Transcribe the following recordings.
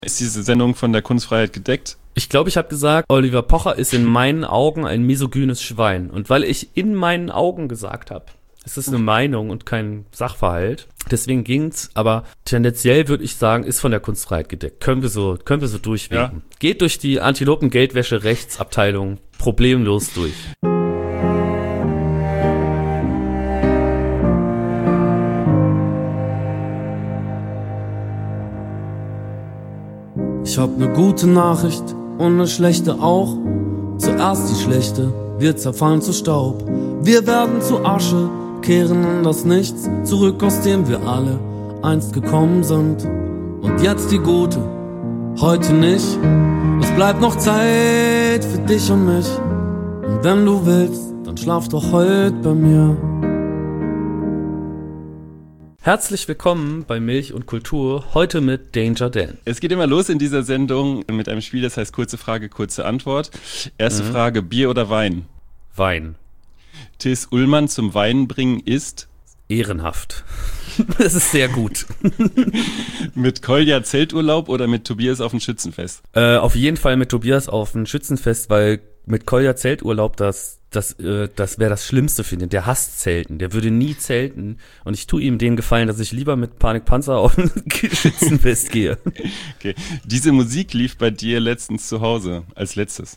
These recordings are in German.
Ist diese Sendung von der Kunstfreiheit gedeckt? Ich glaube, ich habe gesagt, Oliver Pocher ist in meinen Augen ein misogynes Schwein. Und weil ich in meinen Augen gesagt habe, es ist eine Meinung und kein Sachverhalt, deswegen ging's, aber tendenziell würde ich sagen, ist von der Kunstfreiheit gedeckt. Können wir so durchwinken. Ja. Geht durch die Antilopen-Geldwäsche-Rechtsabteilung problemlos durch. Ich hab ne gute Nachricht und ne schlechte auch. Zuerst die schlechte, wir zerfallen zu Staub. Wir werden zu Asche, kehren in das Nichts zurück, aus dem wir alle einst gekommen sind. Und jetzt die gute, heute nicht. Es bleibt noch Zeit für dich und mich. Und wenn du willst, dann schlaf doch heute bei mir. Herzlich willkommen bei Milch und Kultur, heute mit Danger Dan. Es geht immer los in dieser Sendung mit einem Spiel, das heißt kurze Frage, kurze Antwort. Erste Frage, Bier oder Wein? Wein. Till Ullmann zum Weinen bringen ist? Ehrenhaft. Das ist sehr gut. Mit Kolja Zelturlaub oder mit Tobias auf dem Schützenfest? Auf jeden Fall mit Tobias auf dem Schützenfest, weil mit Kolja Zelturlaub das wäre das Schlimmste für ihn. Der hasst Zelten, der würde nie zelten und ich tue ihm den Gefallen, dass ich lieber mit Panikpanzer auf ein Schützenfest gehe. Okay. Diese Musik lief bei dir letztens zu Hause, als letztes?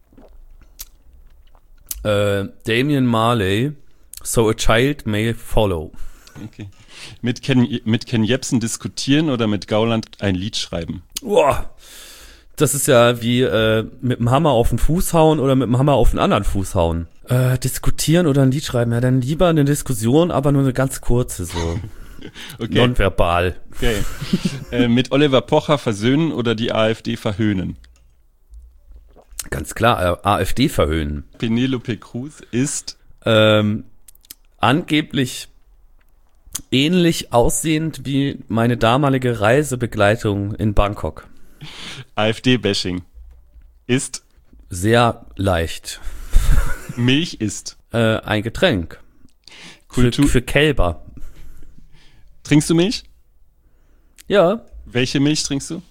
Damian Marley, So a Child May Follow. Okay. Mit Ken Jebsen diskutieren oder mit Gauland ein Lied schreiben? Boah. Das ist ja wie mit dem Hammer auf den Fuß hauen oder mit dem Hammer auf den anderen Fuß hauen. Diskutieren oder ein Lied schreiben. Ja, dann lieber eine Diskussion, aber nur eine ganz kurze, so. Okay. Nonverbal. Okay. Mit Oliver Pocher versöhnen oder die AfD verhöhnen? Ganz klar, AfD verhöhnen. Penelope Cruz ist? Angeblich ähnlich aussehend wie meine damalige Reisebegleitung in Bangkok. AfD-Bashing ist? Sehr leicht. Milch ist? Ein Getränk. Für Kälber. Trinkst du Milch? Ja. Welche Milch trinkst du?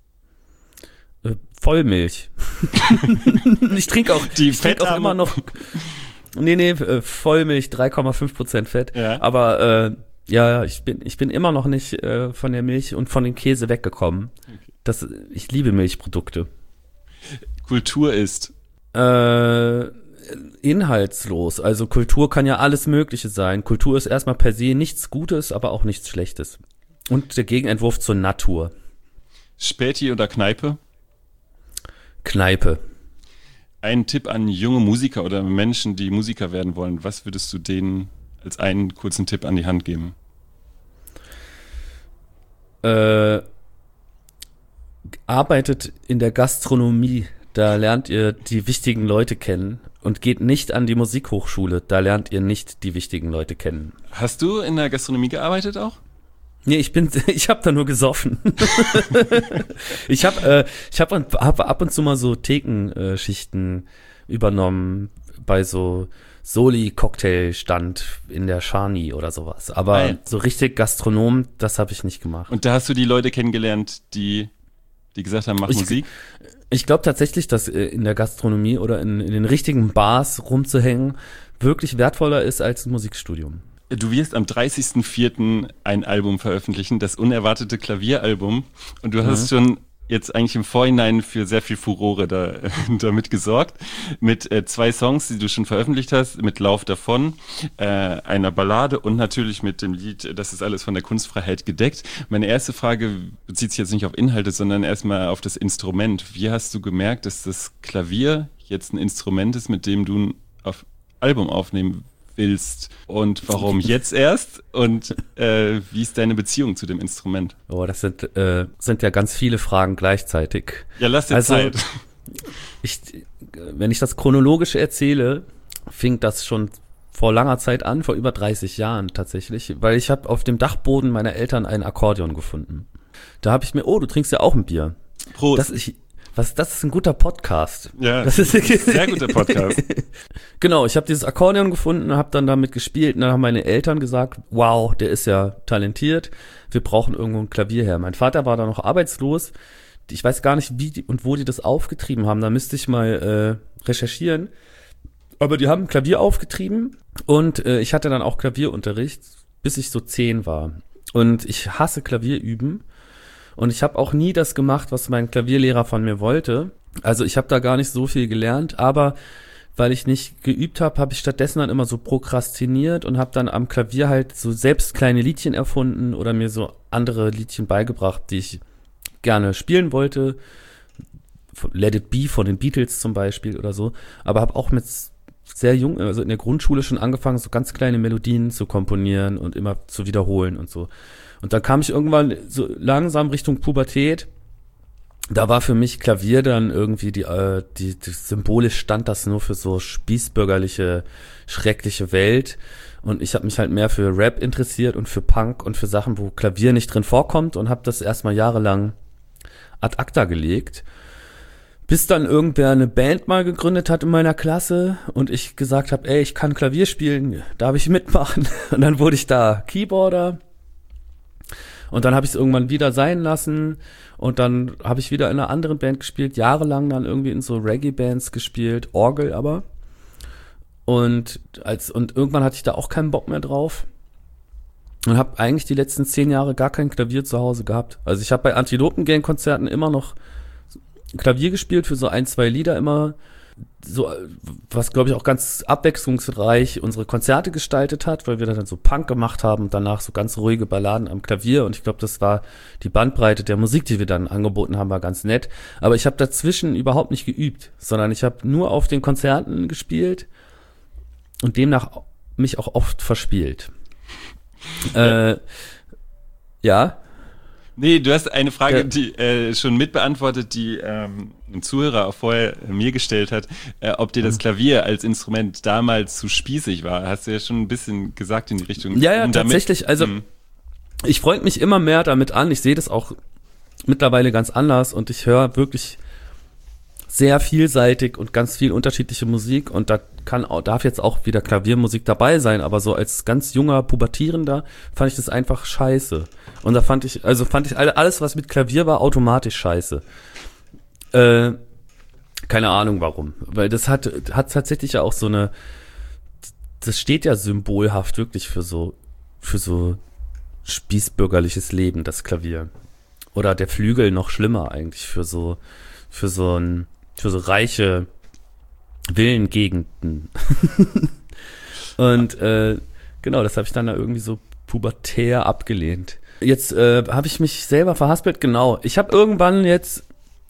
Vollmilch. Ich trinke auch, auch immer noch. Nee, Vollmilch, 3,5% Fett. Ja. Aber ja, ich bin immer noch nicht von der Milch und von dem Käse weggekommen. Okay. Ich liebe Milchprodukte. Kultur ist? Inhaltslos. Also Kultur kann ja alles Mögliche sein. Kultur ist erstmal per se nichts Gutes, aber auch nichts Schlechtes. Und der Gegenentwurf zur Natur. Späti oder Kneipe? Kneipe. Ein Tipp an junge Musiker oder Menschen, die Musiker werden wollen. Was würdest du denen als einen kurzen Tipp an die Hand geben? Arbeitet in der Gastronomie. Da lernt ihr die wichtigen Leute kennen. Und geht nicht an die Musikhochschule. Da lernt ihr nicht die wichtigen Leute kennen. Hast du in der Gastronomie gearbeitet auch? Nee, ich habe da nur gesoffen. Ich hab ab und zu mal so Thekenschichten übernommen bei so Soli-Cocktailstand in der Shani oder sowas. Aber so richtig Gastronom, das habe ich nicht gemacht. Und da hast du die Leute kennengelernt, die gesagt haben, mach Musik? Ich glaube tatsächlich, dass in der Gastronomie oder in den richtigen Bars rumzuhängen wirklich wertvoller ist als ein Musikstudium. Du wirst am 30.04. ein Album veröffentlichen, das unerwartete Klavieralbum. Und du hast schon jetzt eigentlich im Vorhinein für sehr viel Furore damit gesorgt. Mit 2 Songs, die du schon veröffentlicht hast, mit Lauf davon, einer Ballade und natürlich mit dem Lied Das ist alles von der Kunstfreiheit gedeckt. Meine erste Frage bezieht sich jetzt nicht auf Inhalte, sondern erstmal auf das Instrument. Wie hast du gemerkt, dass das Klavier jetzt ein Instrument ist, mit dem du ein Album aufnehmen willst und warum jetzt erst und wie ist deine Beziehung zu dem Instrument? Oh, das sind ja ganz viele Fragen gleichzeitig. Ja, lass dir Zeit. Wenn ich das chronologisch erzähle, fing das schon vor langer Zeit an, vor über 30 Jahren tatsächlich, weil ich habe auf dem Dachboden meiner Eltern ein Akkordeon gefunden. Da habe ich mir, du trinkst ja auch ein Bier. Prost. Das ist ein guter Podcast. Ja, das ist ein sehr guter Podcast. Genau, ich habe dieses Akkordeon gefunden, habe dann damit gespielt und dann haben meine Eltern gesagt, wow, der ist ja talentiert, wir brauchen irgendwo ein Klavier her. Mein Vater war da noch arbeitslos, ich weiß gar nicht, wie und wo die das aufgetrieben haben. Da müsste ich mal recherchieren. Aber die haben Klavier aufgetrieben und ich hatte dann auch Klavierunterricht, bis ich so 10 war. Und ich hasse Klavier üben. Und ich habe auch nie das gemacht, was mein Klavierlehrer von mir wollte. Also ich habe da gar nicht so viel gelernt, aber weil ich nicht geübt habe, habe ich stattdessen dann immer so prokrastiniert und habe dann am Klavier halt so selbst kleine Liedchen erfunden oder mir so andere Liedchen beigebracht, die ich gerne spielen wollte. Let It Be von den Beatles zum Beispiel oder so. Aber habe auch mit sehr jung, also in der Grundschule schon angefangen, so ganz kleine Melodien zu komponieren und immer zu wiederholen und so. Und dann kam ich irgendwann so langsam Richtung Pubertät. Da war für mich Klavier dann irgendwie die symbolisch stand das nur für so spießbürgerliche, schreckliche Welt. Und ich habe mich halt mehr für Rap interessiert und für Punk und für Sachen, wo Klavier nicht drin vorkommt und habe das erstmal jahrelang ad acta gelegt. Bis dann irgendwer eine Band mal gegründet hat in meiner Klasse und ich gesagt habe, ey, ich kann Klavier spielen, darf ich mitmachen? Und dann wurde ich da Keyboarder. Und dann habe ich es irgendwann wieder sein lassen und dann habe ich wieder in einer anderen Band gespielt, jahrelang dann irgendwie in so Reggae-Bands gespielt, Orgel aber. Und irgendwann hatte ich da auch keinen Bock mehr drauf und habe eigentlich die letzten 10 Jahre gar kein Klavier zu Hause gehabt. Also ich habe bei Antilopen-Gang-Konzerten immer noch Klavier gespielt für so 1, 2 Lieder immer, so, was glaube ich auch ganz abwechslungsreich unsere Konzerte gestaltet hat, weil wir dann so Punk gemacht haben und danach so ganz ruhige Balladen am Klavier und ich glaube, das war die Bandbreite der Musik, die wir dann angeboten haben, war ganz nett. Aber ich habe dazwischen überhaupt nicht geübt, sondern ich habe nur auf den Konzerten gespielt und demnach mich auch oft verspielt. Ja. Nee, du hast eine Frage, die schon mitbeantwortet, die ein Zuhörer auch vorher mir gestellt hat, ob dir das Klavier als Instrument damals zu spießig war. Hast du ja schon ein bisschen gesagt in die Richtung. Ja, tatsächlich. Also ich freue mich immer mehr damit an. Ich sehe das auch mittlerweile ganz anders und ich höre wirklich sehr vielseitig und ganz viel unterschiedliche Musik und darf jetzt auch wieder Klaviermusik dabei sein, aber so als ganz junger Pubertierender fand ich das einfach scheiße. Und da fand ich alles, was mit Klavier war, automatisch scheiße. Keine Ahnung warum, weil das hat tatsächlich ja auch so eine, das steht ja symbolhaft wirklich für so spießbürgerliches Leben, das Klavier. Oder der Flügel noch schlimmer eigentlich für so reiche Villengegenden. Und genau, das habe ich dann da irgendwie so pubertär abgelehnt. Jetzt habe ich mich selber verhaspelt, genau. Ich habe irgendwann jetzt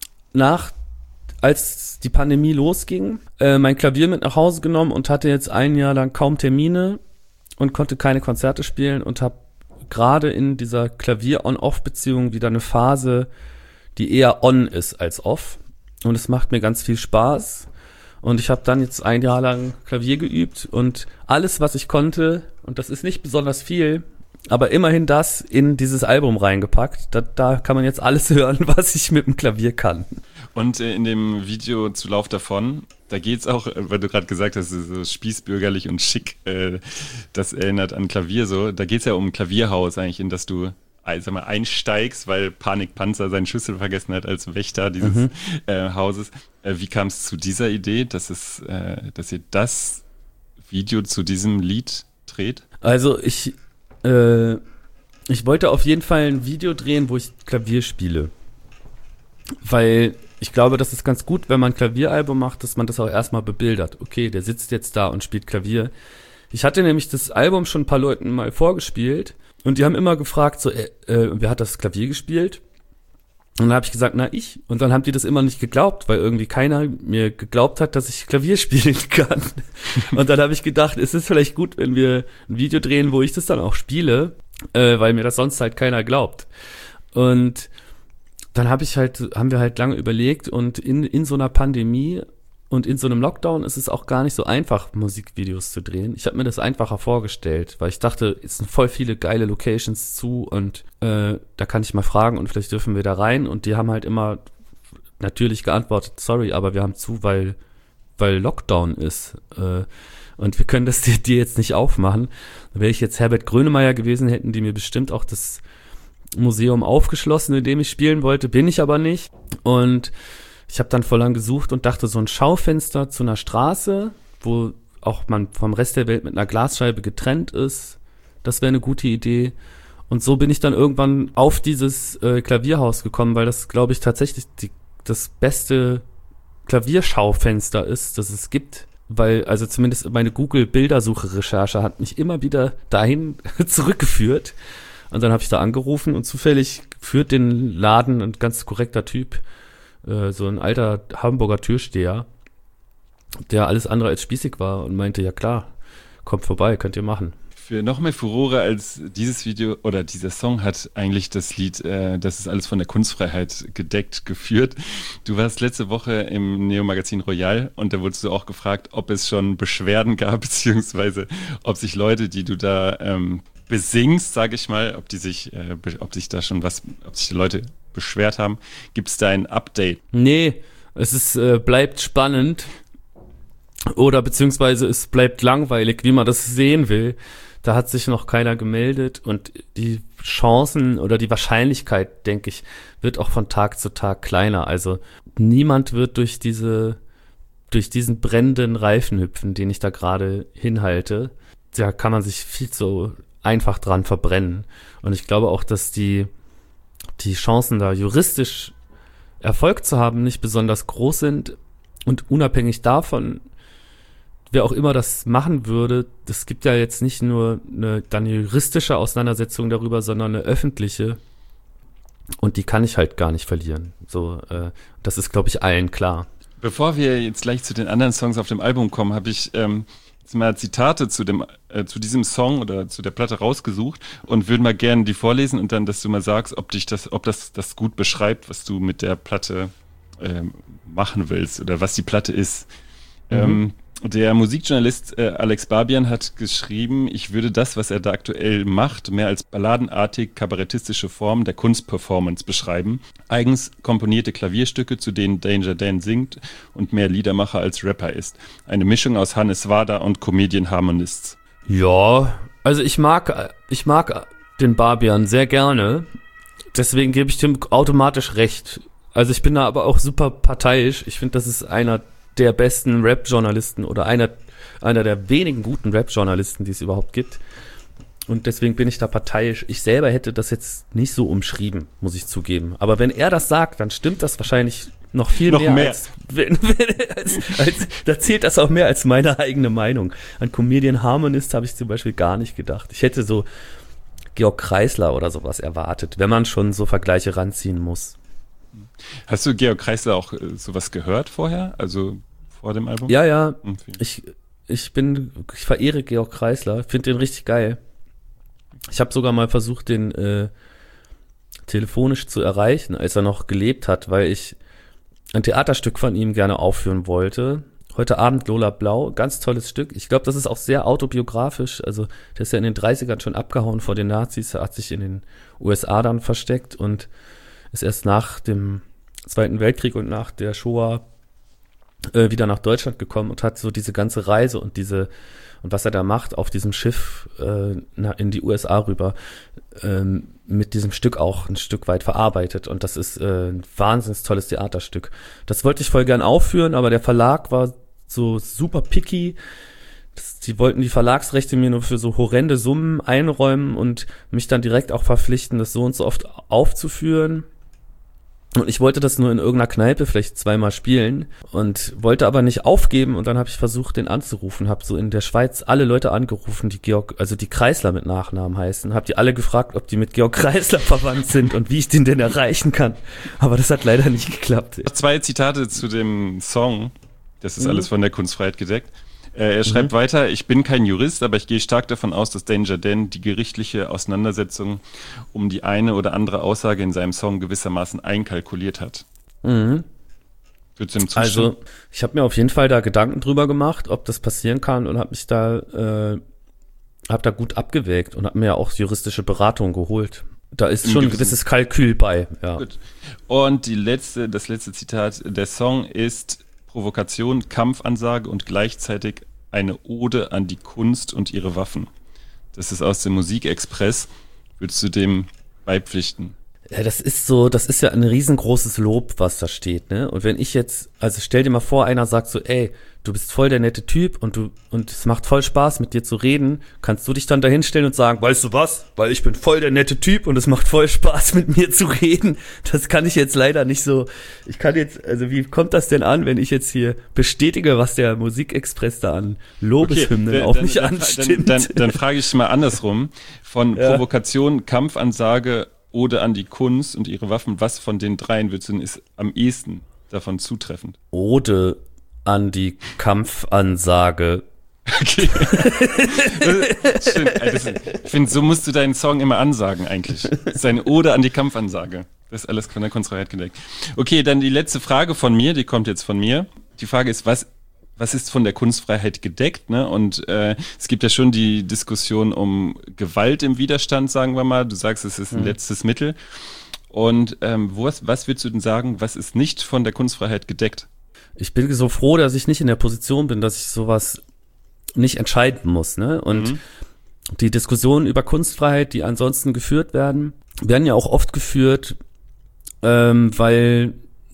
als die Pandemie losging, mein Klavier mit nach Hause genommen und hatte jetzt 1 Jahr lang kaum Termine und konnte keine Konzerte spielen und habe gerade in dieser Klavier-On-Off-Beziehung wieder eine Phase, die eher on ist als off. Und es macht mir ganz viel Spaß. Und ich habe dann jetzt 1 Jahr lang Klavier geübt und alles, was ich konnte, und das ist nicht besonders viel, aber immerhin das in dieses Album reingepackt. Da kann man jetzt alles hören, was ich mit dem Klavier kann. Und in dem Video zu Lauf davon, da geht's auch, weil du gerade gesagt hast, so spießbürgerlich und schick, das erinnert an Klavier so. Da geht's ja um ein Klavierhaus eigentlich, in das du einsteigst, weil Panikpanzer seinen Schlüssel vergessen hat als Wächter dieses Hauses. Wie kam es zu dieser Idee, dass ihr das Video zu diesem Lied dreht? Also ich wollte auf jeden Fall ein Video drehen, wo ich Klavier spiele. Weil ich glaube, das ist ganz gut, wenn man ein Klavieralbum macht, dass man das auch erstmal bebildert. Okay, der sitzt jetzt da und spielt Klavier. Ich hatte nämlich das Album schon ein paar Leuten mal vorgespielt und die haben immer gefragt, so, wer hat das Klavier gespielt? Und dann habe ich gesagt, na ich. Und dann haben die das immer nicht geglaubt, weil irgendwie keiner mir geglaubt hat, dass ich Klavier spielen kann. Und dann habe ich gedacht, es ist vielleicht gut, wenn wir ein Video drehen, wo ich das dann auch spiele, weil mir das sonst halt keiner glaubt. Und dann haben wir halt lange überlegt und in so einer Pandemie und in so einem Lockdown ist es auch gar nicht so einfach, Musikvideos zu drehen. Ich habe mir das einfacher vorgestellt, weil ich dachte, es sind voll viele geile Locations zu und da kann ich mal fragen und vielleicht dürfen wir da rein. Und die haben halt immer natürlich geantwortet, sorry, aber wir haben zu, weil Lockdown ist. Und wir können das dir jetzt nicht aufmachen. Wäre ich jetzt Herbert Grönemeyer gewesen, hätten die mir bestimmt auch Museum aufgeschlossen, in dem ich spielen wollte, bin ich aber nicht. Und ich habe dann voll lang gesucht und dachte, so ein Schaufenster zu einer Straße, wo auch man vom Rest der Welt mit einer Glasscheibe getrennt ist, das wäre eine gute Idee. Und so bin ich dann irgendwann auf dieses Klavierhaus gekommen, weil das, glaube ich, tatsächlich das beste Klavierschaufenster ist, das es gibt. Weil, also zumindest meine Google-Bildersuche-Recherche hat mich immer wieder dahin zurückgeführt. Und dann habe ich da angerufen und zufällig führt den Laden ein ganz korrekter Typ, so ein alter Hamburger Türsteher, der alles andere als spießig war und meinte, ja klar, kommt vorbei, könnt ihr machen. Für noch mehr Furore als dieses Video oder dieser Song hat eigentlich das Lied, das ist alles von der Kunstfreiheit gedeckt, geführt. Du warst letzte Woche im Neo-Magazin Royal und da wurdest du auch gefragt, ob es schon Beschwerden gab, beziehungsweise ob sich Leute, die du da besingst, sage ich mal, ob sich die Leute beschwert haben. Gibt es da ein Update? Nee, es ist, bleibt spannend oder beziehungsweise es bleibt langweilig, wie man das sehen will. Da hat sich noch keiner gemeldet und die Chancen oder die Wahrscheinlichkeit, denke ich, wird auch von Tag zu Tag kleiner. Also niemand wird durch diesen brennenden Reifen hüpfen, den ich da gerade hinhalte. Da kann man sich viel zu einfach dran verbrennen. Und ich glaube auch, dass die Chancen da juristisch Erfolg zu haben nicht besonders groß sind und unabhängig davon, wer auch immer das machen würde, das gibt ja jetzt nicht nur eine juristische Auseinandersetzung darüber, sondern eine öffentliche. Und die kann ich halt gar nicht verlieren. So, das ist, glaube ich, allen klar. Bevor wir jetzt gleich zu den anderen Songs auf dem Album kommen, habe ich jetzt mal Zitate zu diesem Song oder zu der Platte rausgesucht und würde mal gerne die vorlesen und dann, dass du mal sagst, ob das gut beschreibt, was du mit der Platte machen willst oder was die Platte ist. Der Musikjournalist Alex Barbian hat geschrieben, ich würde das, was er da aktuell macht, mehr als balladenartig kabarettistische Form der Kunstperformance beschreiben. Eigens komponierte Klavierstücke, zu denen Danger Dan singt und mehr Liedermacher als Rapper ist. Eine Mischung aus Hannes Wader und Comedian Harmonists. Ja, also ich mag den Barbian sehr gerne. Deswegen gebe ich dem automatisch recht. Also ich bin da aber auch super parteiisch. Ich finde, das ist einer der besten Rap-Journalisten oder einer der wenigen guten Rap-Journalisten, die es überhaupt gibt. Und deswegen bin ich da parteiisch. Ich selber hätte das jetzt nicht so umschrieben, muss ich zugeben. Aber wenn er das sagt, dann stimmt das wahrscheinlich noch viel mehr. Da zählt das auch mehr als meine eigene Meinung. An Comedian Harmonist habe ich zum Beispiel gar nicht gedacht. Ich hätte so Georg Kreisler oder sowas erwartet, wenn man schon so Vergleiche ranziehen muss. Hast du Georg Kreisler auch sowas gehört vorher? Also vor dem Album? Ja. Ich verehre Georg Kreisler, finde den richtig geil. Ich habe sogar mal versucht, den telefonisch zu erreichen, als er noch gelebt hat, weil ich ein Theaterstück von ihm gerne aufführen wollte. Heute Abend Lola Blau, ganz tolles Stück. Ich glaube, das ist auch sehr autobiografisch. Also der ist ja in den 30ern schon abgehauen vor den Nazis, er hat sich in den USA dann versteckt und ist erst nach dem Zweiten Weltkrieg und nach der Shoah wieder nach Deutschland gekommen und hat so diese ganze Reise und was er da macht auf diesem Schiff in die USA rüber mit diesem Stück auch ein Stück weit verarbeitet und das ist ein wahnsinnig tolles Theaterstück. Das wollte ich voll gern aufführen, aber der Verlag war so super picky. Die wollten die Verlagsrechte mir nur für so horrende Summen einräumen und mich dann direkt auch verpflichten, das so und so oft aufzuführen. Und ich wollte das nur in irgendeiner Kneipe vielleicht zweimal spielen und wollte aber nicht aufgeben und dann habe ich versucht, den anzurufen, habe so in der Schweiz alle Leute angerufen, die Kreisler mit Nachnamen heißen, habe die alle gefragt, ob die mit Georg Kreisler verwandt sind und wie ich den denn erreichen kann. Aber das hat leider nicht geklappt. 2 Zitate zu dem Song, das ist alles von der Kunstfreiheit gedeckt. Er schreibt weiter, ich bin kein Jurist, aber ich gehe stark davon aus, dass Danger Dan die gerichtliche Auseinandersetzung um die eine oder andere Aussage in seinem Song gewissermaßen einkalkuliert hat. Mhm. Würdest du ihm zustimmen? Also, ich habe mir auf jeden Fall da Gedanken drüber gemacht, ob das passieren kann und habe da gut abgewägt und habe mir ja auch juristische Beratung geholt. Da ist schon ein gewisses Kalkül bei, ja. Gut. Und das letzte Zitat, der Song ist Provokation, Kampfansage und gleichzeitig eine Ode an die Kunst und ihre Waffen. Das ist aus dem Musikexpress. Würdest du dem beipflichten. Ja, das ist ja ein riesengroßes Lob, was da steht, ne? Und wenn ich jetzt, also stell dir mal vor, einer sagt so, ey, du bist voll der nette Typ und es macht voll Spaß, mit dir zu reden, kannst du dich dann dahinstellen und sagen, weißt du was? Weil ich bin voll der nette Typ und es macht voll Spaß, mit mir zu reden. Das kann ich jetzt leider nicht so, also wie kommt das denn an, wenn ich jetzt hier bestätige, was der Musikexpress da an Lobeshymnen auf mich anstimmt? Dann frage ich mal andersrum, von Provokation, Kampfansage, Ode an die Kunst und ihre Waffen, was von den dreien ist am ehesten davon zutreffend? Ode an die Kampfansage. Okay. Ich finde, so musst du deinen Song immer ansagen eigentlich. Das ist eine Ode an die Kampfansage. Das ist alles von der Kunstfreiheit gedeckt. Okay, dann die letzte Frage von mir, die kommt jetzt von mir. Die Frage ist, was ist von der Kunstfreiheit gedeckt, ne? Und es gibt ja schon die Diskussion um Gewalt im Widerstand, sagen wir mal. Du sagst, es ist ein letztes Mittel. Und was würdest du denn sagen, was ist nicht von der Kunstfreiheit gedeckt? Ich bin so froh, dass ich nicht in der Position bin, dass ich sowas nicht entscheiden muss, ne? Und die Diskussionen über Kunstfreiheit, die ansonsten geführt werden ja auch oft geführt, weil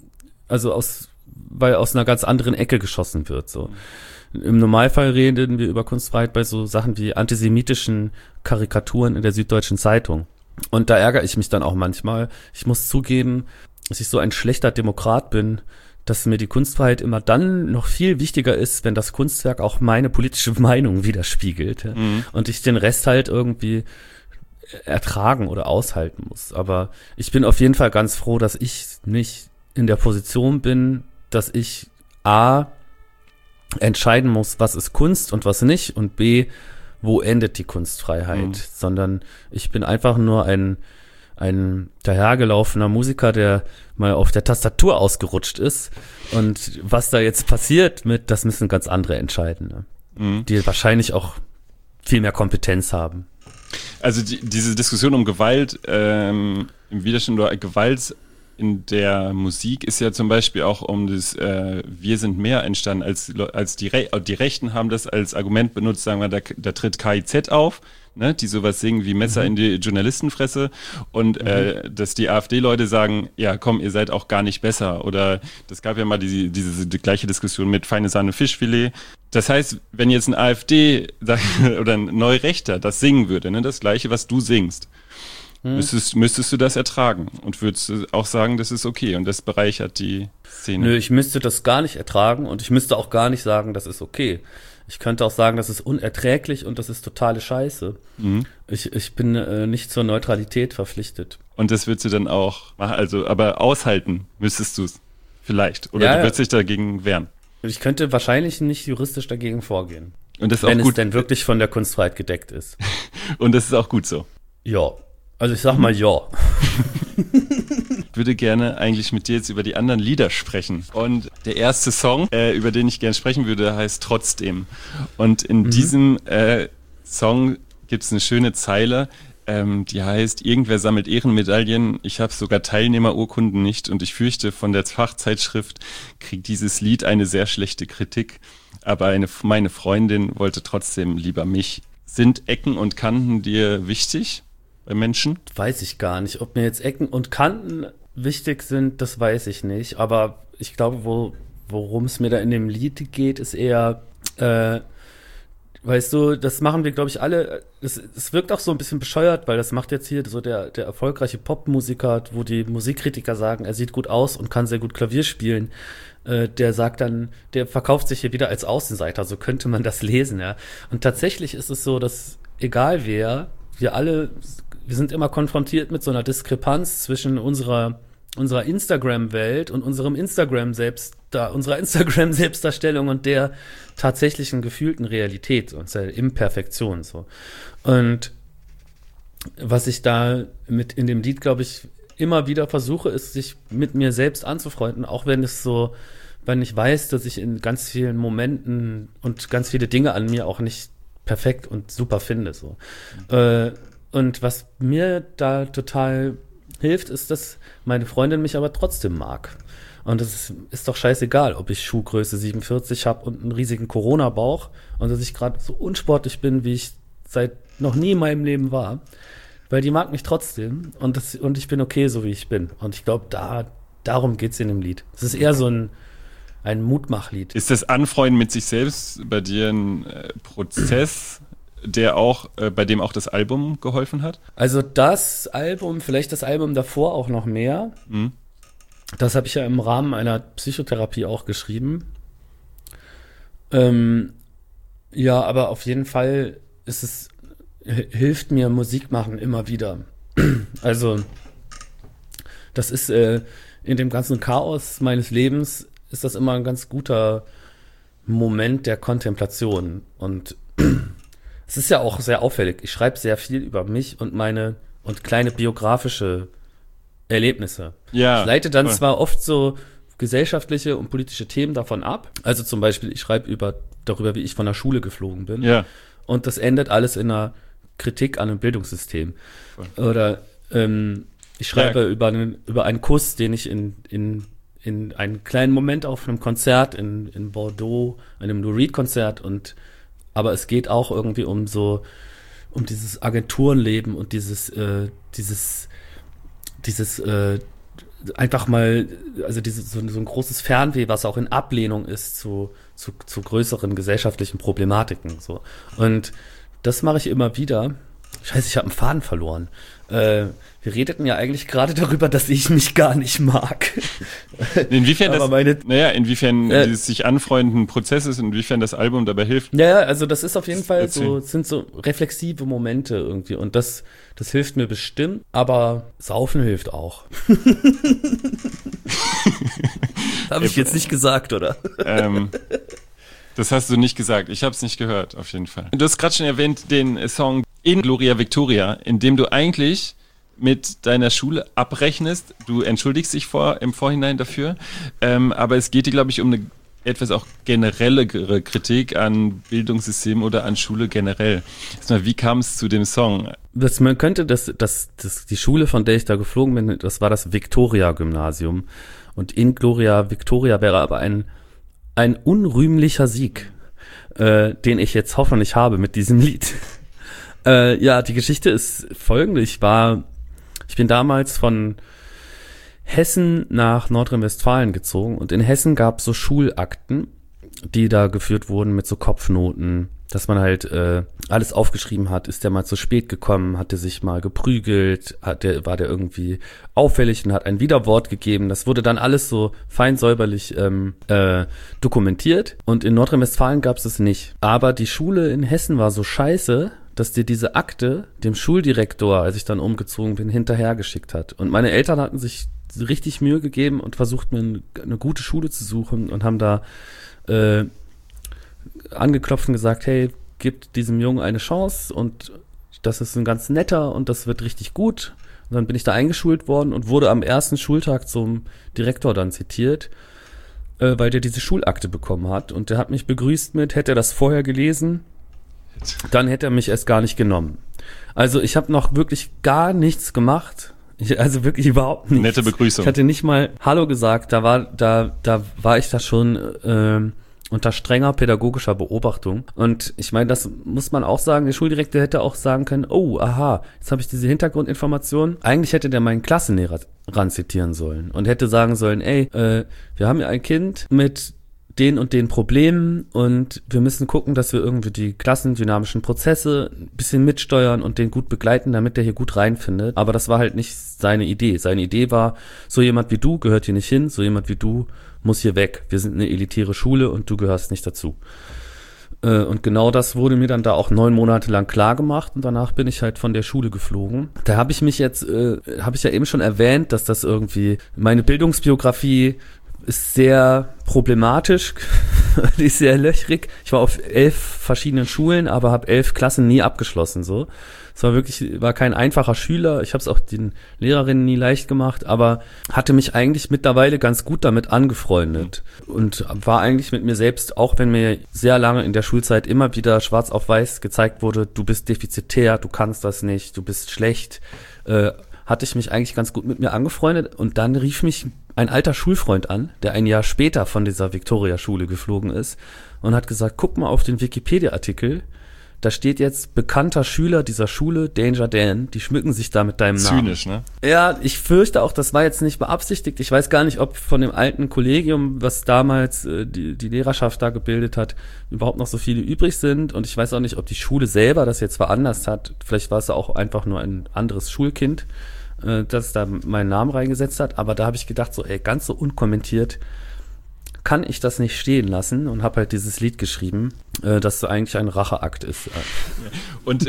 aus einer ganz anderen Ecke geschossen wird, so. Im Normalfall reden wir über Kunstfreiheit bei so Sachen wie antisemitischen Karikaturen in der Süddeutschen Zeitung. Und da ärgere ich mich dann auch manchmal. Ich muss zugeben, dass ich so ein schlechter Demokrat bin, dass mir die Kunstfreiheit immer dann noch viel wichtiger ist, wenn das Kunstwerk auch meine politische Meinung widerspiegelt. Ja? Und ich den Rest halt irgendwie ertragen oder aushalten muss. Aber ich bin auf jeden Fall ganz froh, dass ich nicht in der Position bin, dass ich A, entscheiden muss, was ist Kunst und was nicht, und B, wo endet die Kunstfreiheit, sondern ich bin einfach nur ein dahergelaufener Musiker, der mal auf der Tastatur ausgerutscht ist, und was da jetzt passiert das müssen ganz andere entscheiden, ne? Die wahrscheinlich auch viel mehr Kompetenz haben. Also diese Diskussion um Gewalt im Widerstand oder Gewalt in der Musik ist ja zum Beispiel auch um das Wir sind mehr entstanden, als die Rechten haben das als Argument benutzt, sagen wir, da tritt KIZ auf, ne, die sowas singen wie Messer in die Journalistenfresse, und dass die AfD-Leute sagen, ja komm, ihr seid auch gar nicht besser, oder das gab ja mal die gleiche Diskussion mit feine Sahne Fischfilet. Das heißt, wenn jetzt ein AfD oder ein Neurechter das singen würde, ne, das gleiche, was du singst, müsstest du das ertragen und würdest du auch sagen, das ist okay und das bereichert die Szene? Nö, ich müsste das gar nicht ertragen und ich müsste auch gar nicht sagen, das ist okay. Ich könnte auch sagen, das ist unerträglich und das ist totale Scheiße. Ich bin nicht zur Neutralität verpflichtet. Und das würdest du dann auch machen, also aber aushalten müsstest du es vielleicht, oder du würdest dich dagegen wehren? Ich könnte wahrscheinlich nicht juristisch dagegen vorgehen. Und das ist wenn auch gut, es denn wirklich von der Kunstfreiheit gedeckt ist. Und das ist auch gut so. Ja. Also ich sag mal ja. Ich würde gerne eigentlich mit dir jetzt über die anderen Lieder sprechen. Und der erste Song, über den ich gerne sprechen würde, heißt Trotzdem. Und in diesem Song gibt es eine schöne Zeile, die heißt, irgendwer sammelt Ehrenmedaillen, ich habe sogar Teilnehmerurkunden nicht und ich fürchte, von der Fachzeitschrift kriegt dieses Lied eine sehr schlechte Kritik. Aber meine Freundin wollte trotzdem lieber mich. Sind Ecken und Kanten dir wichtig bei Menschen? Weiß ich gar nicht. Ob mir jetzt Ecken und Kanten wichtig sind, das weiß ich nicht. Aber ich glaube, worum es mir da in dem Lied geht, ist eher, weißt du, das machen wir, glaube ich, alle. Es wirkt auch so ein bisschen bescheuert, weil das macht jetzt hier so der erfolgreiche Popmusiker, wo die Musikkritiker sagen, er sieht gut aus und kann sehr gut Klavier spielen. Der sagt dann, der verkauft sich hier wieder als Außenseiter. So könnte man das lesen, ja. Und tatsächlich ist es so, dass egal wer, wir sind immer konfrontiert mit so einer Diskrepanz zwischen unserer Instagram-Welt und unserer Instagram-Selbstdarstellung und der tatsächlichen gefühlten Realität und der Imperfektion, so. Und was ich da in dem Lied, glaube ich, immer wieder versuche, ist, sich mit mir selbst anzufreunden, auch wenn ich weiß, dass ich in ganz vielen Momenten und ganz viele Dinge an mir auch nicht perfekt und super finde, so. Und was mir da total hilft, ist, dass meine Freundin mich aber trotzdem mag. Und es ist doch scheißegal, ob ich Schuhgröße 47 habe und einen riesigen Corona-Bauch und dass ich gerade so unsportlich bin, wie ich seit noch nie in meinem Leben war. weil die mag mich trotzdem und ich bin okay, so wie ich bin. Und ich glaube, darum geht's in dem Lied. Es ist eher so ein Mutmachlied. Ist das Anfreunden mit sich selbst bei dir ein Prozess, der auch, bei dem auch das Album geholfen hat? Also das Album, vielleicht das Album davor auch noch mehr. Mhm. Das habe ich ja im Rahmen einer Psychotherapie auch geschrieben. Ja, aber auf jeden Fall hilft mir Musik machen immer wieder. Also das ist in dem ganzen Chaos meines Lebens ist das immer ein ganz guter Moment der Kontemplation. Und es ist ja auch sehr auffällig. Ich schreibe sehr viel über mich und meine und kleine biografische Erlebnisse. Ja, ich leite dann voll. zwar oft so gesellschaftliche und politische Themen davon ab. Also zum Beispiel, ich schreibe darüber, wie ich von der Schule geflogen bin. Ja. Und das endet alles in einer Kritik an einem Bildungssystem. Voll. Oder ich schreibe über einen Kuss, den ich in einen kleinen Moment auf einem Konzert in Bordeaux, einem Lou Reed-Konzert, aber es geht auch irgendwie um dieses Agenturenleben und dieses einfach mal, also so ein großes Fernweh, was auch in Ablehnung ist zu größeren gesellschaftlichen Problematiken. So. Und das mache ich immer wieder. Scheiße, ich habe einen Faden verloren. Wir redeten ja eigentlich gerade darüber, dass ich mich gar nicht mag. Inwiefern Aber dieses sich anfreunden ein Prozess ist, inwiefern das Album dabei hilft. Ja, also das ist auf jeden Fall Erzähl. sind so reflexive Momente irgendwie und das hilft mir bestimmt, aber Saufen hilft auch. Habe ich jetzt nicht gesagt, oder? Das hast du nicht gesagt. Ich habe es nicht gehört, auf jeden Fall. Du hast gerade schon erwähnt den Song In Gloria Victoria, in dem du eigentlich mit deiner Schule abrechnest. Du entschuldigst dich im Vorhinein dafür. Aber es geht dir, glaube ich, um eine etwas auch generellere Kritik an Bildungssystem oder an Schule generell. Erstmal, wie kam es zu dem Song? Man könnte die Schule, von der ich da geflogen bin, das war das Victoria-Gymnasium. Und In Gloria Victoria wäre aber ein unrühmlicher Sieg, den ich jetzt hoffentlich habe mit diesem Lied. Ja, die Geschichte ist folgende. Ich bin damals von Hessen nach Nordrhein-Westfalen gezogen und in Hessen gab es so Schulakten, die da geführt wurden mit so Kopfnoten, dass man halt alles aufgeschrieben hat. Ist der mal zu spät gekommen, hat der sich mal geprügelt, war der irgendwie auffällig und hat ein Widerwort gegeben. Das wurde dann alles so fein säuberlich dokumentiert und in Nordrhein-Westfalen gab es das nicht. Aber die Schule in Hessen war so scheiße, dass dir diese Akte dem Schuldirektor, als ich dann umgezogen bin, hinterhergeschickt hat. Und meine Eltern hatten sich richtig Mühe gegeben und versucht, mir eine gute Schule zu suchen und haben da angeklopft und gesagt, hey, gebt diesem Jungen eine Chance und das ist ein ganz netter und das wird richtig gut. Und dann bin ich da eingeschult worden und wurde am ersten Schultag zum Direktor dann zitiert, weil der diese Schulakte bekommen hat. Und der hat mich begrüßt mit, hätte er das vorher gelesen, dann hätte er mich erst gar nicht genommen. Also ich habe noch wirklich gar nichts gemacht. Also wirklich überhaupt nichts. Nette Begrüßung. Ich hatte nicht mal Hallo gesagt. Da war ich da schon unter strenger pädagogischer Beobachtung. Und ich meine, das muss man auch sagen. Der Schuldirektor hätte auch sagen können, oh, aha, jetzt habe ich diese Hintergrundinformation. Eigentlich hätte der meinen Klassenlehrer ranzitieren sollen und hätte sagen sollen, ey, wir haben ja ein Kind mit den und den Problemen und wir müssen gucken, dass wir irgendwie die klassendynamischen Prozesse ein bisschen mitsteuern und den gut begleiten, damit der hier gut reinfindet. Aber das war halt nicht seine Idee. Seine Idee war, so jemand wie du gehört hier nicht hin, so jemand wie du muss hier weg. Wir sind eine elitäre Schule und du gehörst nicht dazu. Und genau das wurde mir dann da auch 9 Monate lang klar gemacht und danach bin ich halt von der Schule geflogen. Da habe ich mich jetzt, habe ich ja eben schon erwähnt, dass das irgendwie meine Bildungsbiografie ist sehr problematisch, die ist sehr löchrig. Ich war auf 11 verschiedenen Schulen, aber habe 11 Klassen nie abgeschlossen. So, es war kein einfacher Schüler. Ich habe es auch den Lehrerinnen nie leicht gemacht, aber hatte mich eigentlich mittlerweile ganz gut damit angefreundet und war eigentlich mit mir selbst, auch wenn mir sehr lange in der Schulzeit immer wieder schwarz auf weiß gezeigt wurde, du bist defizitär, du kannst das nicht, du bist schlecht, hatte ich mich eigentlich ganz gut mit mir angefreundet und dann rief mich ein alter Schulfreund an, der ein Jahr später von dieser Victoria-Schule geflogen ist und hat gesagt, guck mal auf den Wikipedia-Artikel, da steht jetzt bekannter Schüler dieser Schule, Danger Dan, die schmücken sich da mit deinem Namen. Zynisch, ne? Ja, ich fürchte auch, das war jetzt nicht beabsichtigt. Ich weiß gar nicht, ob von dem alten Kollegium, was damals die Lehrerschaft da gebildet hat, überhaupt noch so viele übrig sind. Und ich weiß auch nicht, ob die Schule selber das jetzt veranlasst hat. Vielleicht war es auch einfach nur ein anderes Schulkind, das da meinen Namen reingesetzt hat. Aber da habe ich gedacht, so ganz so unkommentiert kann ich das nicht stehen lassen und habe halt dieses Lied geschrieben, das so eigentlich ein Racheakt ist. Und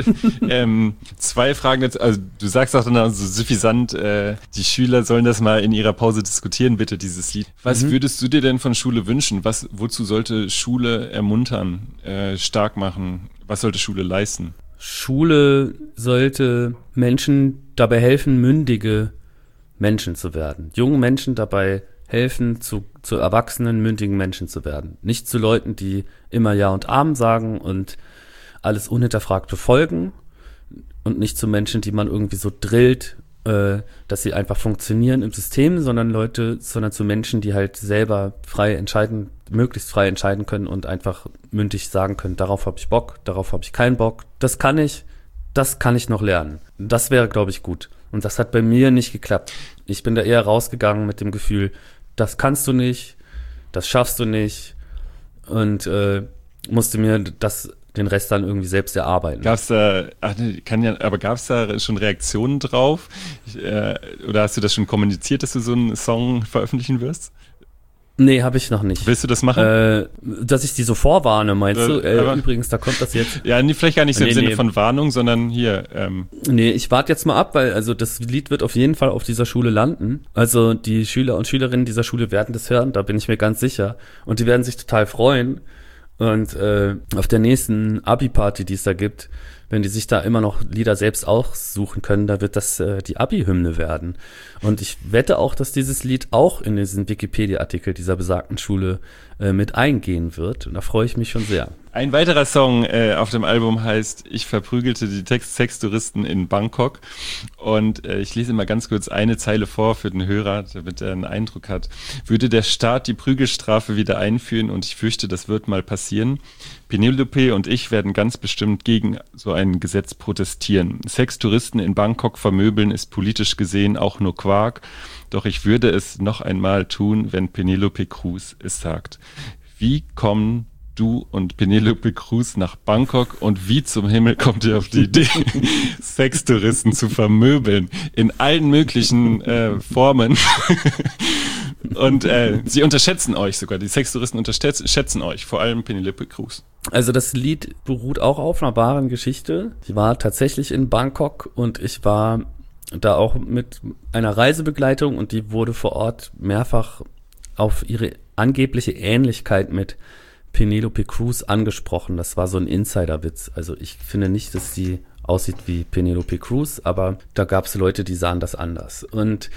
2 Fragen jetzt, also du sagst auch dann so suffisant, die Schüler sollen das mal in ihrer Pause diskutieren, bitte, dieses Lied. Was würdest du dir denn von Schule wünschen? Wozu sollte Schule ermuntern, stark machen? Was sollte Schule leisten? Schule sollte Menschen dabei helfen, mündige Menschen zu werden. Jungen Menschen dabei helfen, zu erwachsenen, mündigen Menschen zu werden. Nicht zu Leuten, die immer Ja und Amen sagen und alles unhinterfragt befolgen, und nicht zu Menschen, die man irgendwie so drillt, dass sie einfach funktionieren im System, sondern zu Menschen, die halt selber möglichst frei entscheiden können und einfach mündig sagen können, darauf habe ich Bock, darauf habe ich keinen Bock, das kann ich noch lernen. Das wäre, glaube ich, gut. Und das hat bei mir nicht geklappt. Ich bin da eher rausgegangen mit dem Gefühl, das kannst du nicht, das schaffst du nicht, und musste mir den Rest dann irgendwie selbst erarbeiten. Gab's da schon Reaktionen drauf? Oder hast du das schon kommuniziert, dass du so einen Song veröffentlichen wirst? Nee, habe ich noch nicht. Willst du das machen? Dass ich die so vorwarne, meinst du? Übrigens, da kommt das jetzt. Ja, vielleicht gar nicht so im Sinne von Warnung, sondern hier. Nee, ich warte jetzt mal ab, weil also das Lied wird auf jeden Fall auf dieser Schule landen. Also die Schüler und Schülerinnen dieser Schule werden das hören, da bin ich mir ganz sicher. Und die werden sich total freuen. Und auf der nächsten Abi-Party, die es da gibt, wenn die sich da immer noch Lieder selbst aussuchen können, da wird das die Abi-Hymne werden. Und ich wette auch, dass dieses Lied auch in diesen Wikipedia-Artikel dieser besagten Schule mit eingehen wird. Und da freue ich mich schon sehr. Ein weiterer Song auf dem Album heißt Ich verprügelte die Sextouristen in Bangkok. Und ich lese mal ganz kurz eine Zeile vor für den Hörer, damit er einen Eindruck hat. Würde der Staat die Prügelstrafe wieder einführen, und ich fürchte, das wird mal passieren. Penelope und ich werden ganz bestimmt gegen so ein Gesetz protestieren. Sextouristen in Bangkok vermöbeln ist politisch gesehen auch nur Quark. Doch ich würde es noch einmal tun, wenn Penelope Cruz es sagt. Wie kommen du und Penelope Cruz nach Bangkok, und wie zum Himmel kommt ihr auf die Idee, Sextouristen zu vermöbeln? In allen möglichen Formen. Und sie unterschätzen euch sogar. Die Sextouristen unterschätzen euch, vor allem Penelope Cruz. Also das Lied beruht auch auf einer wahren Geschichte. Ich war tatsächlich in Bangkok und ich war da auch mit einer Reisebegleitung, und die wurde vor Ort mehrfach auf ihre angebliche Ähnlichkeit mit Penelope Cruz angesprochen. Das war so ein Insiderwitz. Also ich finde nicht, dass sie aussieht wie Penelope Cruz, aber da gab es Leute, die sahen das anders. Und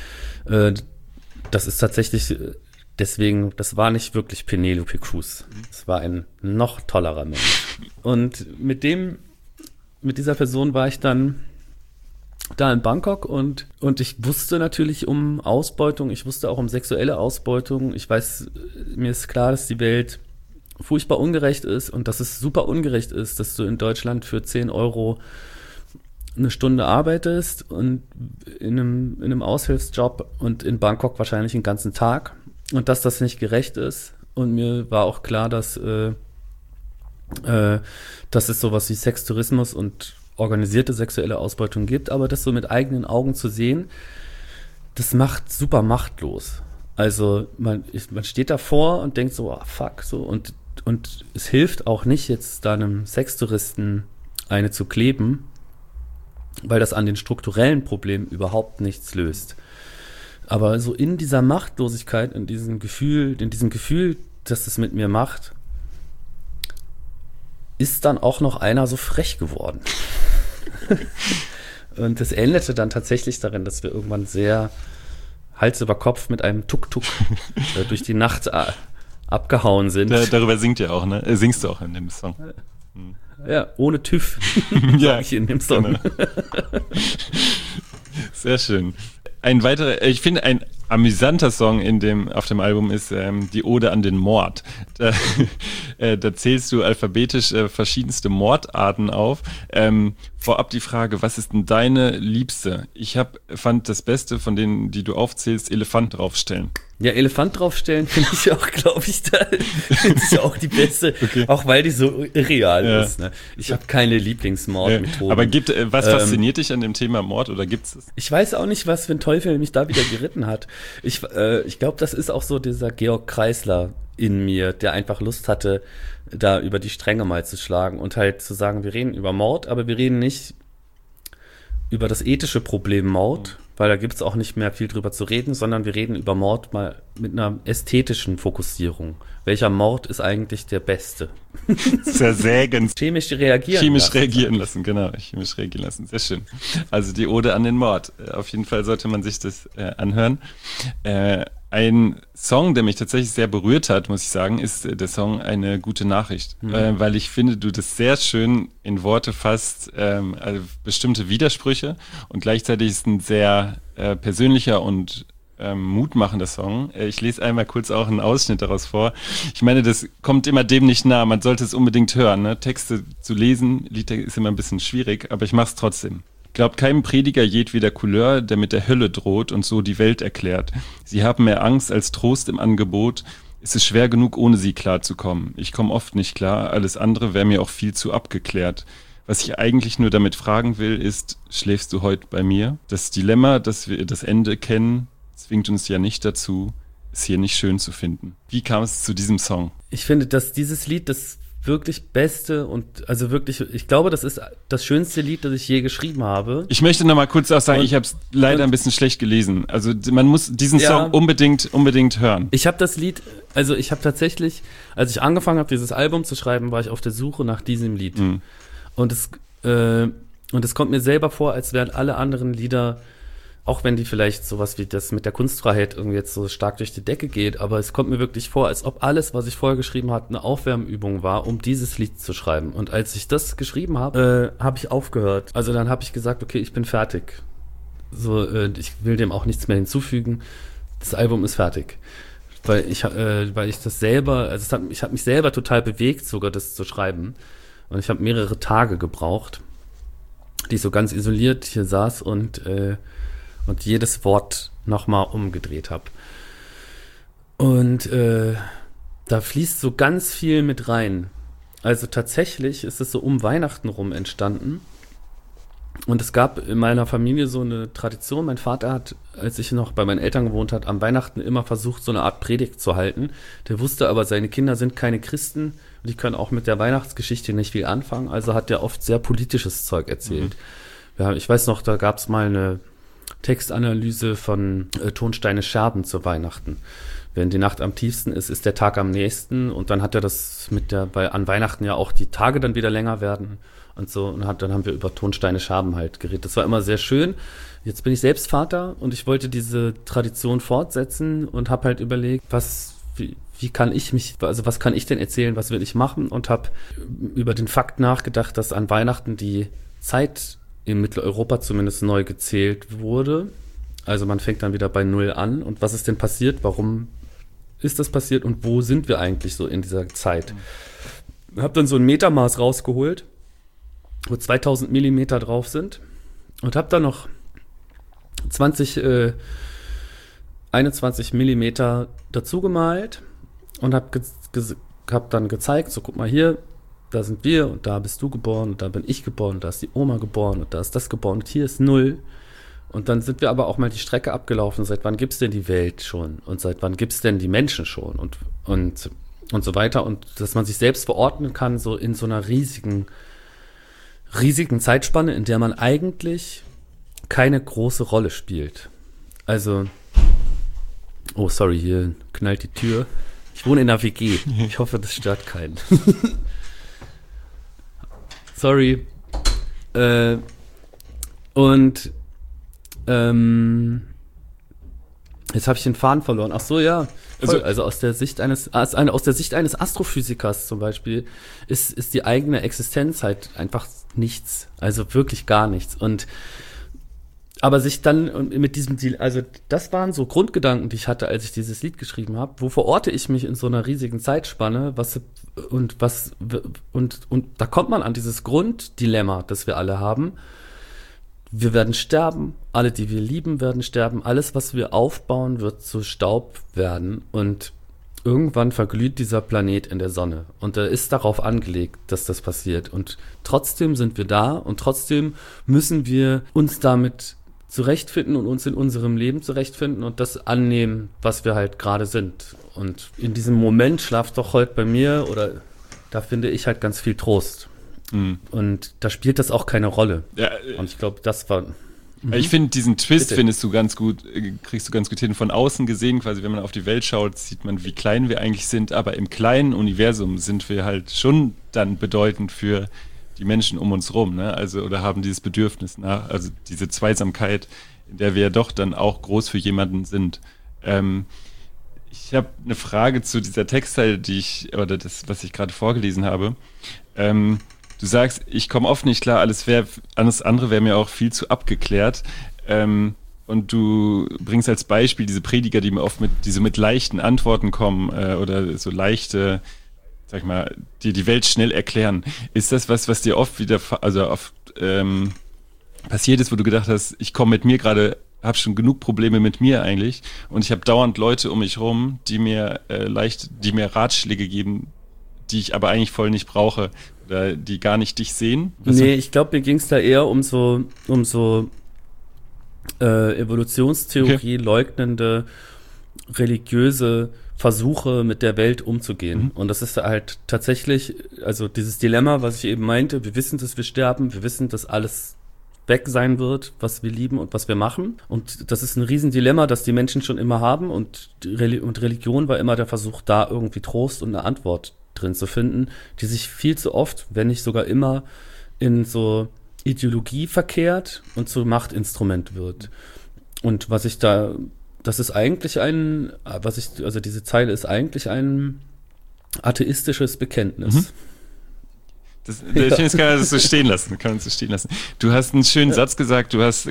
das ist tatsächlich deswegen, das war nicht wirklich Penelope Cruz. Es war ein noch tollerer Mensch. Und mit dieser Person war ich dann da in Bangkok, und ich wusste natürlich um Ausbeutung, ich wusste auch um sexuelle Ausbeutung. Ich weiß, mir ist klar, dass die Welt furchtbar ungerecht ist und dass es super ungerecht ist, dass du in Deutschland für 10 Euro eine Stunde arbeitest und in einem Aushilfsjob und in Bangkok wahrscheinlich den ganzen Tag, und dass das nicht gerecht ist. Und mir war auch klar, dass es sowas wie Sextourismus und organisierte sexuelle Ausbeutung gibt, aber das so mit eigenen Augen zu sehen, das macht super machtlos. Also man steht davor und denkt so, fuck, so, und es hilft auch nicht, jetzt da einem Sextouristen eine zu kleben, weil das an den strukturellen Problemen überhaupt nichts löst. Aber so in dieser Machtlosigkeit, in diesem Gefühl, dass es mit mir macht, ist dann auch noch einer so frech geworden. Und das endete dann tatsächlich darin, dass wir irgendwann sehr Hals über Kopf mit einem Tuk-Tuk durch die Nacht abgehauen sind. Darüber singst du auch in dem Song. Ja, ohne TÜV, ja, ich in dem Song. Genau. Sehr schön. Ich finde, ein amüsanter Song auf dem Album ist die Ode an den Mord. Da zählst du alphabetisch verschiedenste Mordarten auf. Vorab die Frage, was ist denn deine Liebste? Fand das Beste von denen, die du aufzählst, Elefant draufstellen. Ja, Elefant draufstellen finde ich auch, glaube ich, finde ich auch die beste, okay. Auch weil die so irreal ist. Ne? Ich habe keine Lieblingsmordmethoden. Aber was fasziniert dich an dem Thema Mord oder gibt's es? Ich weiß auch nicht, was für ein Teufel mich da wieder geritten hat. Ich glaube, das ist auch so dieser Georg Kreisler in mir, der einfach Lust hatte, da über die Stränge mal zu schlagen und halt zu sagen, wir reden über Mord, aber wir reden nicht über das ethische Problem Mord, weil da gibt's auch nicht mehr viel drüber zu reden, sondern wir reden über Mord mal mit einer ästhetischen Fokussierung. Welcher Mord ist eigentlich der beste? Zersägen. Chemisch reagieren lassen, genau. Chemisch reagieren lassen, sehr schön. Also die Ode an den Mord. Auf jeden Fall sollte man sich das anhören. Ein Song, der mich tatsächlich sehr berührt hat, muss ich sagen, ist der Song Eine gute Nachricht. Weil ich finde, du das sehr schön in Worte fasst, also bestimmte Widersprüche und gleichzeitig ist ein sehr persönlicher und mutmachender Song. Ich lese einmal kurz auch einen Ausschnitt daraus vor. Ich meine, das kommt immer dem nicht nah, man sollte es unbedingt hören. Ne? Texte zu lesen, Lieder ist immer ein bisschen schwierig, aber ich mach's trotzdem. Glaubt keinem Prediger jedweder Couleur, der mit der Hölle droht und so die Welt erklärt. Sie haben mehr Angst als Trost im Angebot. Es ist schwer genug, ohne sie klarzukommen. Ich komme oft nicht klar, alles andere wäre mir auch viel zu abgeklärt. Was ich eigentlich nur damit fragen will, ist, schläfst du heute bei mir? Das Dilemma, dass wir das Ende kennen, zwingt uns ja nicht dazu, es hier nicht schön zu finden. Wie kam es zu diesem Song? Ich finde, dass dieses Lied das wirklich beste und also wirklich, ich glaube, das ist das schönste Lied, das ich je geschrieben habe. Ich möchte noch mal kurz auch sagen, ich habe es leider ein bisschen schlecht gelesen. Also man muss diesen Song unbedingt hören. Ich habe das Lied, also ich habe tatsächlich, als ich angefangen habe, dieses Album zu schreiben, war ich auf der Suche nach diesem Lied. Mhm. Und es kommt mir selber vor, als wären alle anderen Lieder, auch wenn die vielleicht sowas wie das mit der Kunstfreiheit irgendwie jetzt so stark durch die Decke geht, aber es kommt mir wirklich vor, als ob alles, was ich vorher geschrieben habe, eine Aufwärmübung war, um dieses Lied zu schreiben. Und als ich das geschrieben habe, habe ich aufgehört. Also dann habe ich gesagt, okay, ich bin fertig. So, ich will dem auch nichts mehr hinzufügen. Das Album ist fertig. Weil ich das selber, also ich habe mich selber total bewegt, sogar das zu schreiben. Und ich habe mehrere Tage gebraucht, die ich so ganz isoliert hier saß und jedes Wort nochmal umgedreht habe. Und da fließt so ganz viel mit rein. Also tatsächlich ist es so um Weihnachten rum entstanden. Und es gab in meiner Familie so eine Tradition. Mein Vater hat, als ich noch bei meinen Eltern gewohnt habe, am Weihnachten immer versucht, so eine Art Predigt zu halten. Der wusste aber, seine Kinder sind keine Christen und die können auch mit der Weihnachtsgeschichte nicht viel anfangen. Also hat er oft sehr politisches Zeug erzählt. Mhm. Ja, ich weiß noch, da gab es mal eine Textanalyse von Tonsteine Scherben zu Weihnachten. Wenn die Nacht am tiefsten ist, ist der Tag am nächsten. Und dann hat er das weil an Weihnachten ja auch die Tage dann wieder länger werden und so. Und dann haben wir über Tonsteine Scherben halt geredet. Das war immer sehr schön. Jetzt bin ich selbst Vater und ich wollte diese Tradition fortsetzen und habe halt überlegt, was kann ich denn erzählen, was will ich machen? Und habe über den Fakt nachgedacht, dass an Weihnachten die Zeit in Mitteleuropa zumindest neu gezählt wurde. Also man fängt dann wieder bei Null an. Und was ist denn passiert? Warum ist das passiert? Und wo sind wir eigentlich so in dieser Zeit? Ich habe dann so ein Metermaß rausgeholt, wo 2000 Millimeter drauf sind. Und habe dann noch 21 Millimeter dazu gemalt. Und habe dann gezeigt, so guck mal hier, da sind wir und da bist du geboren und da bin ich geboren und da ist die Oma geboren und da ist das geboren und hier ist 0. Und dann sind wir aber auch mal die Strecke abgelaufen. Seit wann gibt's denn die Welt schon? Und seit wann gibt's denn die Menschen schon? Und so weiter. Und dass man sich selbst verordnen kann, so in so einer riesigen Zeitspanne, in der man eigentlich keine große Rolle spielt. Also, oh sorry, hier knallt die Tür. Ich wohne in einer WG. Ich hoffe, das stört keinen. Sorry. Jetzt habe ich den Faden verloren. Ach so, ja. Also aus der Sicht eines Astrophysikers zum Beispiel ist die eigene Existenz halt einfach nichts. Also wirklich gar nichts. Und Aber sich dann mit diesem Ziel, also das waren so Grundgedanken, die ich hatte, als ich dieses Lied geschrieben habe. Wo verorte ich mich in so einer riesigen Zeitspanne? Und da kommt man an dieses Grunddilemma, das wir alle haben. Wir werden sterben, alle, die wir lieben, werden sterben. Alles, was wir aufbauen, wird zu Staub werden. Und irgendwann verglüht dieser Planet in der Sonne. Und er ist darauf angelegt, dass das passiert. Und trotzdem sind wir da und trotzdem müssen wir uns damit zurechtfinden und uns in unserem Leben zurechtfinden und das annehmen, was wir halt gerade sind. Und in diesem Moment schlaft doch heute bei mir, oder da finde ich halt ganz viel Trost. Und da spielt das auch keine Rolle. Ja, und ich glaube, das war... Ich finde, diesen Twist Bitte. findest du ganz gut, kriegst du ganz gut hin. Von außen gesehen, quasi, wenn man auf die Welt schaut, sieht man, wie klein wir eigentlich sind. Aber im kleinen Universum sind wir halt schon dann bedeutend für die Menschen um uns rum, ne? Also, oder haben dieses Bedürfnis nach, also diese Zweisamkeit, in der wir ja doch dann auch groß für jemanden sind. Ich habe eine Frage zu dieser Textteil, was ich gerade vorgelesen habe. Du sagst, ich komme oft nicht klar, alles andere wäre mir auch viel zu abgeklärt. Und du bringst als Beispiel diese Prediger, die mir oft mit leichten Antworten kommen, oder so leichte, sag ich mal, die Welt schnell erklären. Ist das was dir oft passiert ist, wo du gedacht hast, ich komme mit mir gerade, habe schon genug Probleme mit mir eigentlich und ich habe dauernd Leute um mich rum, die mir Ratschläge geben, die ich aber eigentlich voll nicht brauche oder die gar nicht dich sehen? Nee, ich glaube, mir ging es da eher um so Evolutionstheorie leugnende religiöse Versuche, mit der Welt umzugehen. Und das ist halt tatsächlich, also dieses Dilemma, was ich eben meinte, wir wissen, dass wir sterben, wir wissen, dass alles weg sein wird, was wir lieben und was wir machen. Und das ist ein Riesendilemma, das die Menschen schon immer haben und Religion war immer der Versuch, da irgendwie Trost und eine Antwort drin zu finden, die sich viel zu oft, wenn nicht sogar immer, in so Ideologie verkehrt und zu Machtinstrument wird. Und das ist eigentlich diese Zeile ist eigentlich ein atheistisches Bekenntnis. Ich finde, das kann man so stehen lassen. Du hast einen schönen Satz gesagt, das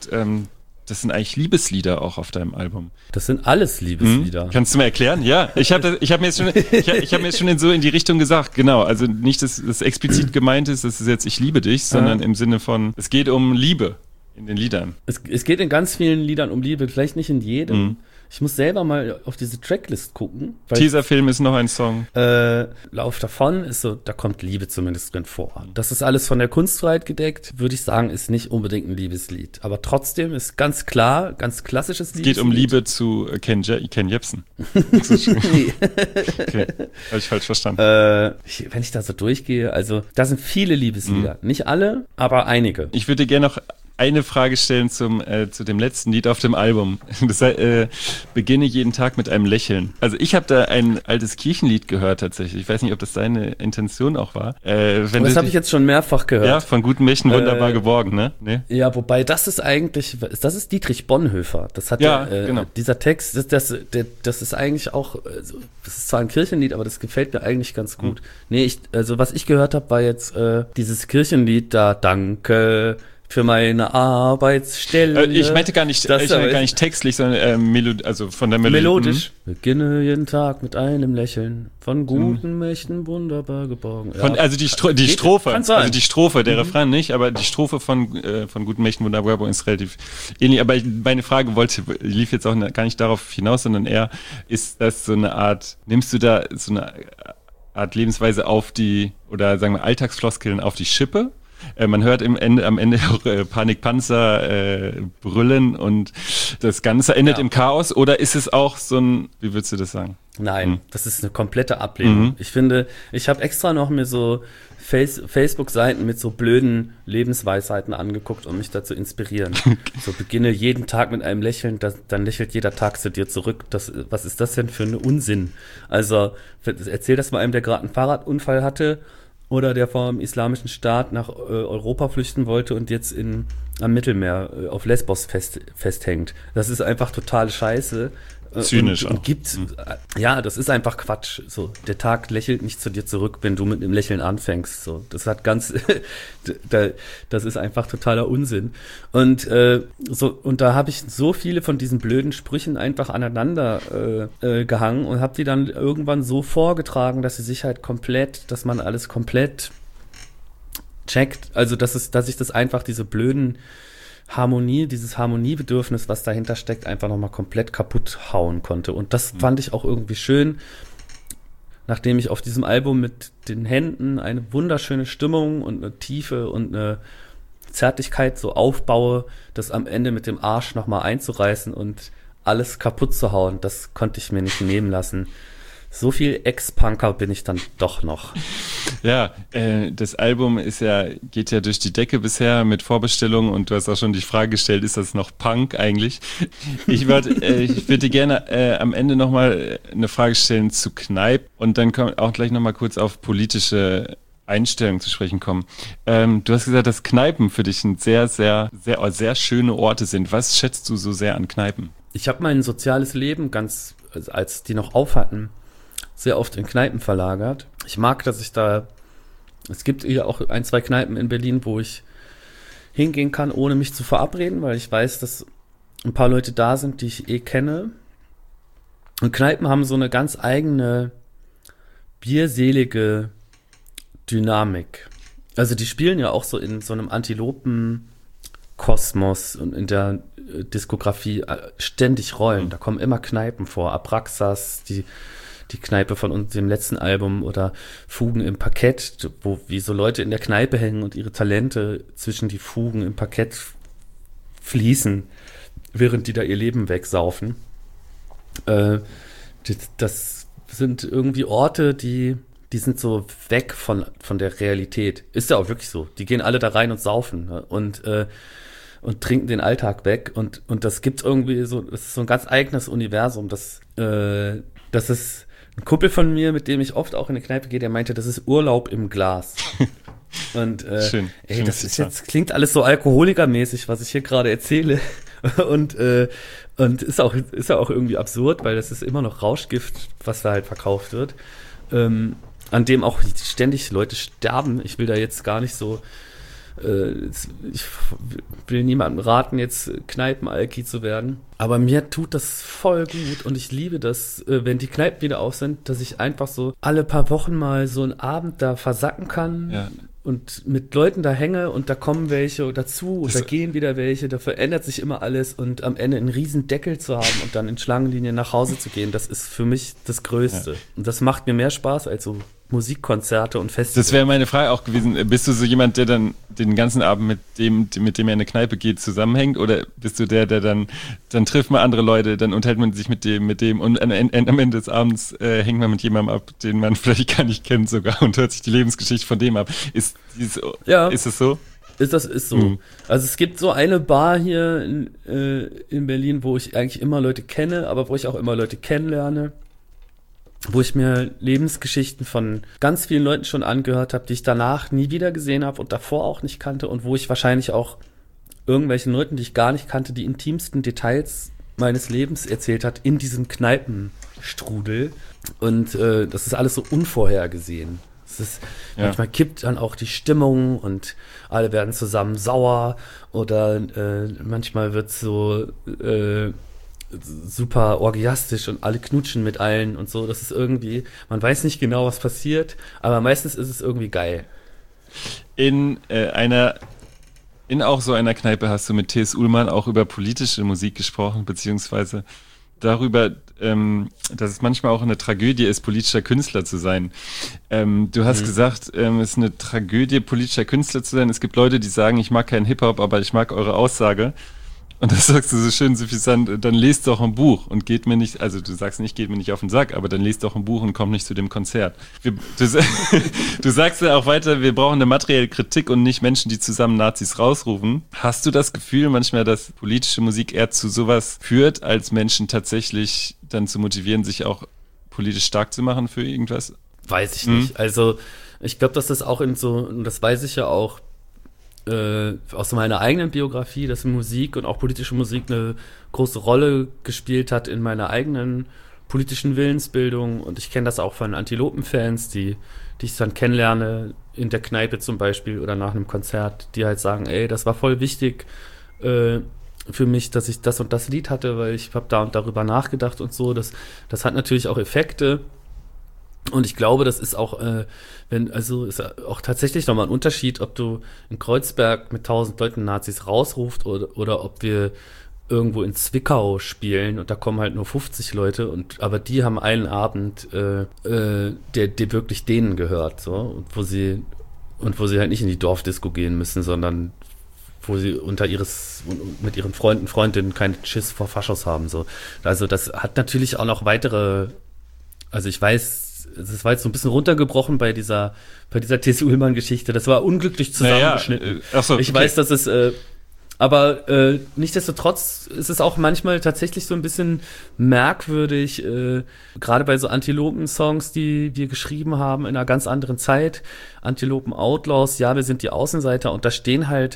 sind eigentlich Liebeslieder auch auf deinem Album. Das sind alles Liebeslieder. Kannst du mir erklären? Ja, ich hab mir jetzt schon in die Richtung gesagt, genau. Also nicht, dass das explizit gemeint ist, das ist jetzt ich liebe dich, sondern im Sinne von, es geht um Liebe in den Liedern. Es geht in ganz vielen Liedern um Liebe, vielleicht nicht in jedem. Ich muss selber mal auf diese Tracklist gucken. Tesafilm ist noch ein Song. Lauf davon ist so, da kommt Liebe zumindest drin vor. Das ist alles von der Kunstfreiheit gedeckt, würde ich sagen, ist nicht unbedingt ein Liebeslied. Aber trotzdem ist ganz klar, ganz klassisches Liebeslied. Es geht um Liebe zu Ken Jebsen. Nee. Okay, habe ich falsch verstanden. Wenn ich da so durchgehe, also da sind viele Liebeslieder. Nicht alle, aber einige. Ich würde gerne noch eine Frage stellen zu dem letzten Lied auf dem Album. Das beginne jeden Tag mit einem Lächeln. Also ich habe da ein altes Kirchenlied gehört tatsächlich. Ich weiß nicht, ob das deine Intention auch war. Das habe ich jetzt schon mehrfach gehört. Ja, von guten Mächten wunderbar geborgen, ne? Nee? Ja, wobei das ist Dietrich Bonhoeffer. Das hat genau. Dieser Text, das ist eigentlich auch, das ist zwar ein Kirchenlied, aber das gefällt mir eigentlich ganz gut. Nee, was ich gehört habe, war jetzt dieses Kirchenlied da, danke für meine Arbeitsstelle. Ich meinte gar nicht textlich, sondern also von der Melodie. Melodisch. Beginne jeden Tag mit einem Lächeln, von guten Mächten wunderbar geborgen. Ja. Also die Strophe, der Refrain nicht, aber die Strophe von guten Mächten wunderbar geborgen ist relativ ähnlich. Aber meine Frage lief jetzt auch gar nicht darauf hinaus, sondern eher, ist das so eine Art, nimmst du da so eine Art Lebensweise oder sagen wir Alltagsfloskeln auf die Schippe? Man hört am Ende auch Panikpanzer brüllen und das Ganze endet im Chaos. Oder ist es auch so ein, wie würdest du das sagen? Nein, das ist eine komplette Ablehnung. Ich finde, ich habe extra noch mir so Facebook-Seiten mit so blöden Lebensweisheiten angeguckt, um mich dazu inspirieren. So, beginne jeden Tag mit einem Lächeln, dann lächelt jeder Tag zu dir zurück. Was ist das denn für ein Unsinn? Also, erzähl das mal einem, der gerade einen Fahrradunfall hatte, oder der vom Islamischen Staat nach Europa flüchten wollte und jetzt am Mittelmeer auf Lesbos festhängt. Das ist einfach totale Scheiße. Zynisch und auch. gibt, ja, das ist einfach Quatsch. So, der Tag lächelt nicht zu dir zurück, wenn du mit einem Lächeln anfängst. So, das hat ganz, das ist einfach totaler Unsinn. Und und da habe ich so viele von diesen blöden Sprüchen einfach aneinander gehangen und habe die dann irgendwann so vorgetragen, dass sie sich halt dass man alles komplett checkt. Also dass ich das einfach diese blöden dieses Harmoniebedürfnis, was dahinter steckt, einfach nochmal komplett kaputt hauen konnte. Und das fand ich auch irgendwie schön, nachdem ich auf diesem Album mit den Händen eine wunderschöne Stimmung und eine Tiefe und eine Zärtlichkeit so aufbaue, das am Ende mit dem Arsch nochmal einzureißen und alles kaputt zu hauen. Das konnte ich mir nicht nehmen lassen. So viel Ex-Punker bin ich dann doch noch. Ja, das Album geht ja durch die Decke bisher mit Vorbestellungen und du hast auch schon die Frage gestellt, ist das noch Punk eigentlich? Ich würde dir gerne am Ende nochmal eine Frage stellen zu Kneipp und dann auch gleich nochmal kurz auf politische Einstellungen zu sprechen kommen. Du hast gesagt, dass Kneipen für dich ein sehr, sehr, sehr, sehr schöne Orte sind. Was schätzt du so sehr an Kneipen? Ich habe mein soziales Leben als die noch auf hatten, sehr oft in Kneipen verlagert. Ich mag, dass es gibt hier auch 1, 2 Kneipen in Berlin, wo ich hingehen kann, ohne mich zu verabreden, weil ich weiß, dass ein paar Leute da sind, die ich kenne. Und Kneipen haben so eine ganz eigene, bierselige Dynamik. Also die spielen ja auch so in so einem Antilopen-Kosmos und in der Diskografie ständig Rollen. Da kommen immer Kneipen vor. Abraxas, die Kneipe von uns, dem letzten Album, oder Fugen im Parkett, wie so Leute in der Kneipe hängen und ihre Talente zwischen die Fugen im Parkett fließen, während die da ihr Leben wegsaufen. Das sind irgendwie Orte, die sind so weg von der Realität. Ist ja auch wirklich so. Die gehen alle da rein und saufen, ne? Und trinken den Alltag weg. Und das gibt irgendwie so, das ist so ein ganz eigenes Universum. Das ist ein Kumpel von mir, mit dem ich oft auch in eine Kneipe gehe, der meinte, das ist Urlaub im Glas. Und Schön. Das ist jetzt, klingt alles so alkoholikermäßig, was ich hier gerade erzähle. Und ist auch irgendwie absurd, weil das ist immer noch Rauschgift, was da halt verkauft wird. An dem auch ständig Leute sterben. Ich will da jetzt gar nicht so, ich will niemandem raten, jetzt Kneipen-Alki zu werden. Aber mir tut das voll gut und ich liebe das, wenn die Kneipen wieder auf sind, dass ich einfach so alle paar Wochen mal so einen Abend da versacken kann. Ja. Und mit Leuten da hänge und da kommen welche dazu und da gehen wieder welche, da verändert sich immer alles und am Ende einen riesen Deckel zu haben und dann in Schlangenlinien nach Hause zu gehen, das ist für mich das Größte. Ja. Und das macht mir mehr Spaß als so Musikkonzerte und Festivals. Das wäre meine Frage auch gewesen. Bist du so jemand, der dann den ganzen Abend mit dem er in eine Kneipe geht, zusammenhängt? Oder bist du der dann trifft man andere Leute, dann unterhält man sich mit dem und am Ende des Abends hängt man mit jemandem ab, den man vielleicht gar nicht kennt sogar und hört sich die Lebensgeschichte von dem ab. Ist es so? Ist so. Mhm. Also es gibt so eine Bar hier in Berlin, wo ich eigentlich immer Leute kenne, aber wo ich auch immer Leute kennenlerne, wo ich mir Lebensgeschichten von ganz vielen Leuten schon angehört habe, die ich danach nie wieder gesehen habe und davor auch nicht kannte und wo ich wahrscheinlich auch irgendwelchen Leuten, die ich gar nicht kannte, die intimsten Details meines Lebens erzählt hat in diesem Kneipenstrudel. Und das ist alles so unvorhergesehen. Manchmal kippt dann auch die Stimmung und alle werden zusammen sauer oder manchmal wird so super orgiastisch und alle knutschen mit allen und so. Das ist irgendwie, man weiß nicht genau, was passiert, aber meistens ist es irgendwie geil. In auch so einer Kneipe hast du mit T.S. Ullmann auch über politische Musik gesprochen, beziehungsweise darüber, dass es manchmal auch eine Tragödie ist, politischer Künstler zu sein. Du hast gesagt, es ist eine Tragödie, politischer Künstler zu sein. Es gibt Leute, die sagen, ich mag keinen Hip-Hop, aber ich mag eure Aussage. Und das sagst du so schön suffisant, dann lest doch ein Buch und geht mir nicht, also du sagst nicht, geht mir nicht auf den Sack, aber dann lest doch ein Buch und komm nicht zu dem Konzert. Du sagst ja auch weiter, wir brauchen eine materielle Kritik und nicht Menschen, die zusammen Nazis rausrufen. Hast du das Gefühl manchmal, dass politische Musik eher zu sowas führt, als Menschen tatsächlich dann zu motivieren, sich auch politisch stark zu machen für irgendwas? Weiß ich nicht. Also ich glaube, dass das auch und das weiß ich ja auch, aus meiner eigenen Biografie, dass Musik und auch politische Musik eine große Rolle gespielt hat in meiner eigenen politischen Willensbildung. Und ich kenne das auch von Antilopen-Fans, die ich dann kennenlerne, in der Kneipe zum Beispiel oder nach einem Konzert, die halt sagen, ey, das war voll wichtig für mich, dass ich das und das Lied hatte, weil ich habe da und darüber nachgedacht und so. Das hat natürlich auch Effekte. Und ich glaube, das ist auch, ist auch tatsächlich nochmal ein Unterschied, ob du in Kreuzberg mit 1000 Leuten Nazis rausruft oder ob wir irgendwo in Zwickau spielen und da kommen halt nur 50 Leute aber die haben einen Abend, der wirklich denen gehört, so, und wo sie halt nicht in die Dorfdisco gehen müssen, sondern wo sie mit ihren Freundinnen keinen Schiss vor Faschos haben, so. Also das hat natürlich auch noch weitere, also ich weiß, das war jetzt so ein bisschen runtergebrochen bei dieser T.S. Ullmann-Geschichte. Das war unglücklich zusammengeschnitten. So, okay. Ich weiß, dass es, aber nichtsdestotrotz ist es auch manchmal tatsächlich so ein bisschen merkwürdig, gerade bei so Antilopen-Songs, die wir geschrieben haben in einer ganz anderen Zeit. Antilopen Outlaws, ja, wir sind die Außenseiter, und da stehen halt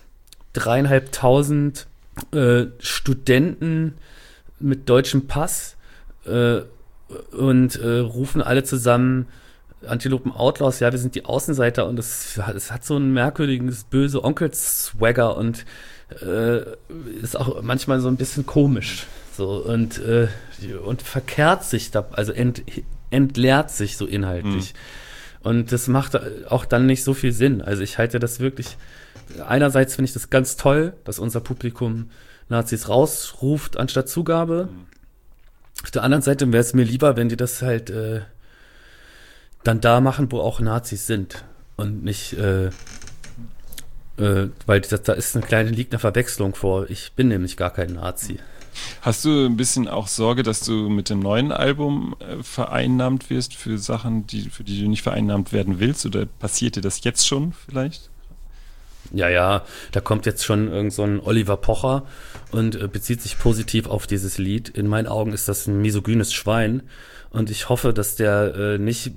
3.500 Studenten mit deutschem Pass, und rufen alle zusammen Antilopen Outlaws, ja, wir sind die Außenseiter, und es hat so ein merkwürdiges, böse Onkel-Swagger und ist auch manchmal so ein bisschen komisch, so, und verkehrt sich da, also entleert sich so inhaltlich. Und das macht auch dann nicht so viel Sinn. Also ich halte das wirklich, einerseits finde ich das ganz toll, dass unser Publikum Nazis rausruft anstatt Zugabe. Auf der anderen Seite wäre es mir lieber, wenn die das halt dann da machen, wo auch Nazis sind. Und nicht, weil da liegt eine Verwechslung vor. Ich bin nämlich gar kein Nazi. Hast du ein bisschen auch Sorge, dass du mit dem neuen Album vereinnahmt wirst für Sachen, für die du nicht vereinnahmt werden willst? Oder passiert dir das jetzt schon vielleicht? Ja, da kommt jetzt schon irgend so ein Oliver Pocher und bezieht sich positiv auf dieses Lied. In meinen Augen ist das ein misogynes Schwein, und ich hoffe, dass der nicht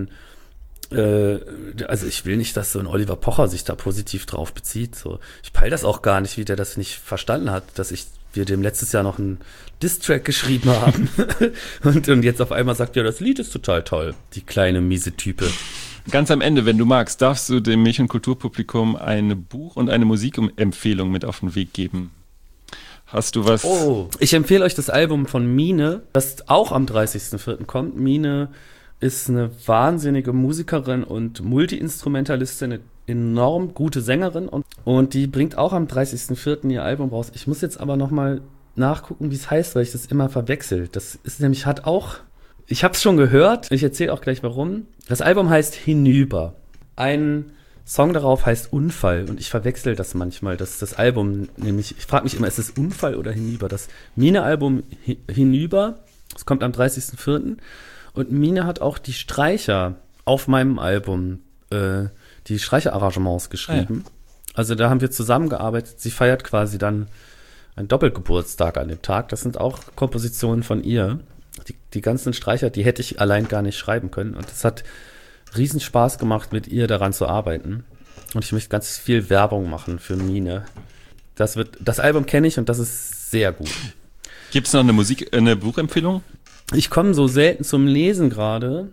also ich will nicht, dass so ein Oliver Pocher sich da positiv drauf bezieht. So, ich peil das auch gar nicht, wie der das nicht verstanden hat, dass wir dem letztes Jahr noch einen Diss-Track geschrieben haben und jetzt auf einmal sagt, ja, das Lied ist total toll, die kleine miese Type. Ganz am Ende, wenn du magst, darfst du dem Milch- und Kulturpublikum ein Buch und eine Musikempfehlung mit auf den Weg geben. Hast du was? Oh, ich empfehle euch das Album von Mine, das auch am 30.04. kommt. Mine ist eine wahnsinnige Musikerin und Multi-Instrumentalistin, eine enorm gute Sängerin, und die bringt auch am 30.04. ihr Album raus. Ich muss jetzt aber nochmal nachgucken, wie es heißt, weil ich das immer verwechsel. Das ist nämlich, ich habe es schon gehört, ich erzähle auch gleich warum. Das Album heißt Hinüber. Ein Song darauf heißt Unfall, und ich verwechsel das manchmal, dass das Album, nämlich, ich frage mich immer, ist es Unfall oder Hinüber? Das Mine-Album Hinüber, das kommt am 30.04. Und Mine hat auch die Streicher auf meinem Album, die Streicherarrangements geschrieben. Ah, ja. Also da haben wir zusammengearbeitet. Sie feiert quasi dann einen Doppelgeburtstag an dem Tag. Das sind auch Kompositionen von ihr. Die ganzen Streicher, die hätte ich allein gar nicht schreiben können. Und es hat riesen Spaß gemacht, mit ihr daran zu arbeiten. Und ich möchte ganz viel Werbung machen für Mine. Das Album kenne ich, und das ist sehr gut. Gibt es noch eine Buchempfehlung? Ich komme so selten zum Lesen gerade.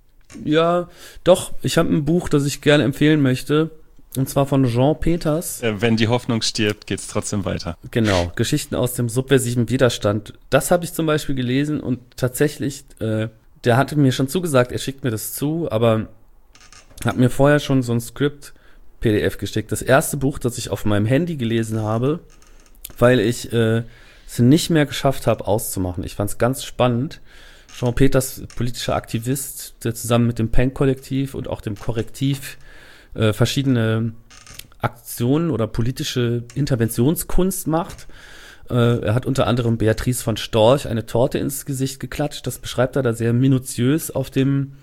Ja, doch, ich habe ein Buch, das ich gerne empfehlen möchte. Und zwar von Jean Peters. Wenn die Hoffnung stirbt, geht's trotzdem weiter. Genau, Geschichten aus dem subversiven Widerstand. Das habe ich zum Beispiel gelesen, und tatsächlich, der hatte mir schon zugesagt, er schickt mir das zu, aber hat mir vorher schon so ein Skript-PDF geschickt. Das erste Buch, das ich auf meinem Handy gelesen habe, weil ich es nicht mehr geschafft habe auszumachen. Ich fand es ganz spannend. Jean Peters, politischer Aktivist, der zusammen mit dem Pank-Kollektiv und auch dem Korrektiv verschiedene Aktionen oder politische Interventionskunst macht. Er hat unter anderem Beatrice von Storch eine Torte ins Gesicht geklatscht. Das beschreibt er da sehr minutiös in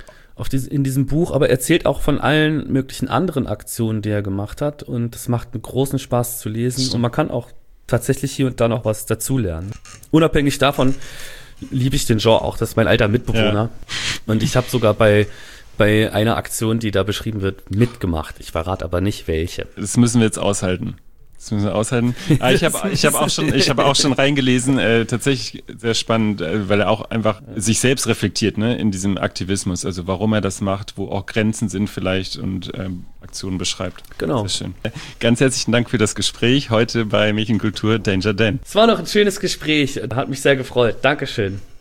diesem Buch, aber er erzählt auch von allen möglichen anderen Aktionen, die er gemacht hat, und es macht einen großen Spaß zu lesen, und man kann auch tatsächlich hier und da noch was dazulernen. Unabhängig davon liebe ich den Jean auch, das ist mein alter Mitbewohner, und ich habe sogar bei bei einer Aktion, die da beschrieben wird, mitgemacht. Ich verrate aber nicht welche. Das müssen wir jetzt aushalten. Das müssen wir aushalten. Ich habe auch schon reingelesen, tatsächlich sehr spannend, weil er auch einfach sich selbst reflektiert, ne, in diesem Aktivismus, also warum er das macht, wo auch Grenzen sind vielleicht und Aktionen beschreibt. Genau. Sehr schön. Ganz herzlichen Dank für das Gespräch heute bei Mädchenkultur Danger Dan. Es war noch ein schönes Gespräch, hat mich sehr gefreut. Dankeschön.